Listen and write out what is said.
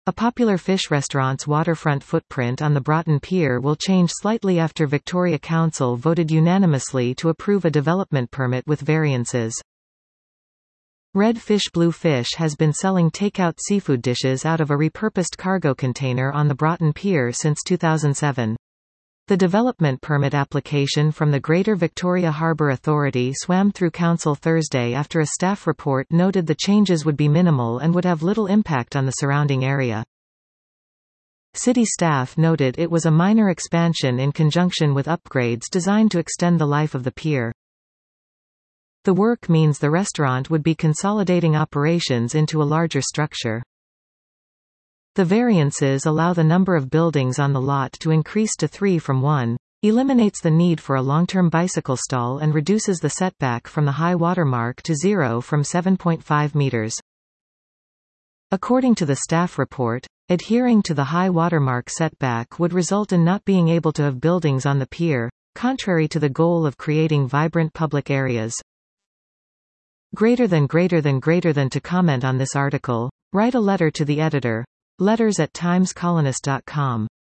A popular fish restaurant's waterfront footprint on the Broughton Pier will change slightly after Victoria Council voted unanimously to approve a development permit with variances. Red Fish Blue Fish has been selling takeout seafood dishes out of a repurposed cargo container on the Broughton Pier since 2007. The development permit application from the Greater Victoria Harbour Authority swam through Council Thursday after a staff report noted the changes would be minimal and would have little impact on the surrounding area. City staff noted it was a minor expansion in conjunction with upgrades designed to extend the life of the pier. The work means the restaurant would be consolidating operations into a larger structure. The variances allow the number of buildings on the lot to increase to 3 from 1, eliminates the need for a long-term bicycle stall and reduces the setback from the high water mark to 0 from 7.5 meters. According to the staff report, adhering to the high watermark setback would result in not being able to have buildings on the pier, contrary to the goal of creating vibrant public areas. Greater than to comment on this article, write a letter to the editor. letters@timescolonist.com